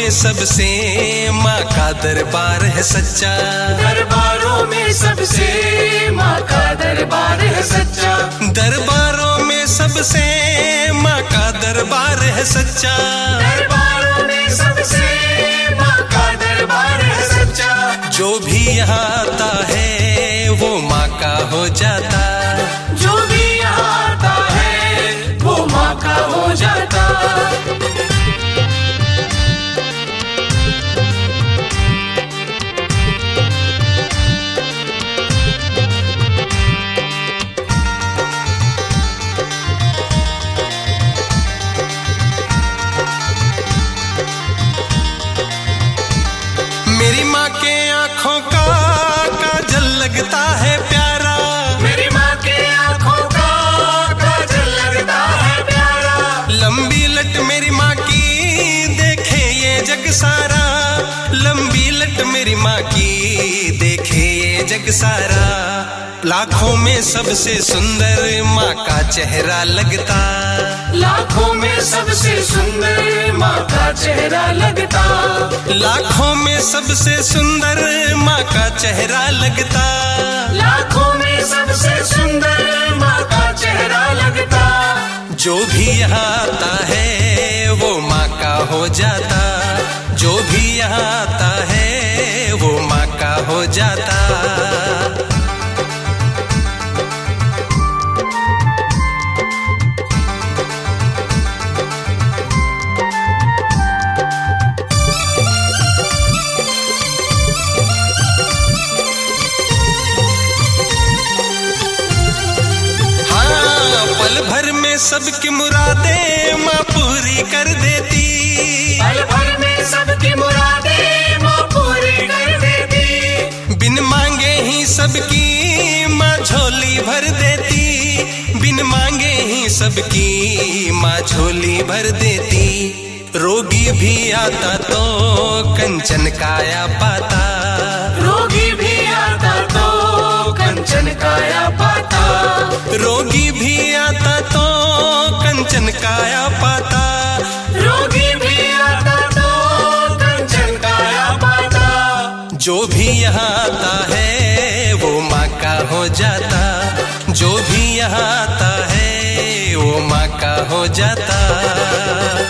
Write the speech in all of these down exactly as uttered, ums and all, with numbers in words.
में सबसे माँ का दरबार है सच्चा। दरबारों में सबसे माँ का दरबार है सच्चा। दरबारों में सबसे माँ का दरबार है सच्चा। दरबारों में सबसे माँ का दरबार है सच्चा। जो भी यहाँ आता है वो माँ का हो जाता। जो भी यहाँ आता है वो माँ का हो जाता। मेरी माँ के आँखों का काजल लगता है प्यारा। मेरी माँ के आँखों का काजल लगता है प्यारा। लंबी लट मेरी माँ की देखे ये जग सारा। लंबी लट मेरी माँ की देखे ये जग सारा। लाखों में सबसे सुंदर माँ का चेहरा लगता। लाखों में सबसे सुंदर माँ का चेहरा लगता। लाखों में सबसे सुंदर माँ का चेहरा लगता। लाखों में सबसे सुंदर माँ का चेहरा लगता। जो भी यहाँ आता है वो माँ का हो जाता। जो भी यहाँ आता है वो माँ का हो जाता। पल भर में सबकी मुरादें माँ पूरी कर देती। पल भर में सबकी मुरादें माँ पूरी कर देती। बिन मांगे ही सबकी माँ झोली भर देती। बिन मांगे ही सबकी माँ झोली भर देती। रोगी भी आता तो कंचन काया पाता। रोगी भी आता तो कंचन काया पाता। रोगी भी आता तो कंचन काया पाता। रोगी भी आता तो कंचन काया पाता। जो भी यहाँ आता है वो माँ का हो जाता। जो भी यहाँ आता है वो माँ का हो जाता।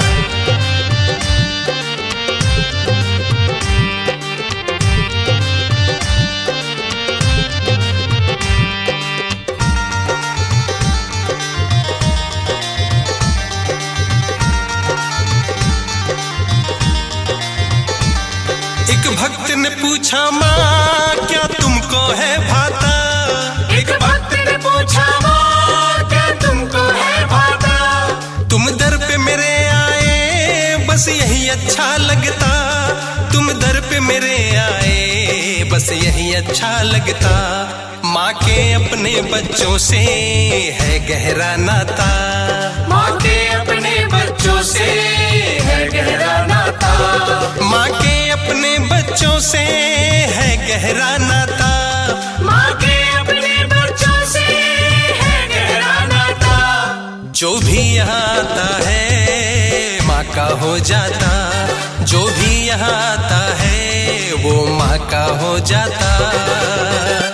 एक भक्त ने पूछा माँ क्या तुमको है भाता। एक भक्त ने पूछा माँ क्या तुमको है भाता। तुम दर पे मेरे आए बस यही अच्छा लगता। तुम दर पे मेरे आए बस यही अच्छा लगता। माँ के अपने बच्चों से है गहरा नाता। माँ के अपने बच्चों से है गहरा नाता। माँ के अपने बच्चों से है गहरा नाता। माँ के अपने बच्चों से है गहरा नाता। जो भी यहाँ आता है माँ का हो जाता। जो भी यहाँ आता है वो माँ का हो जाता।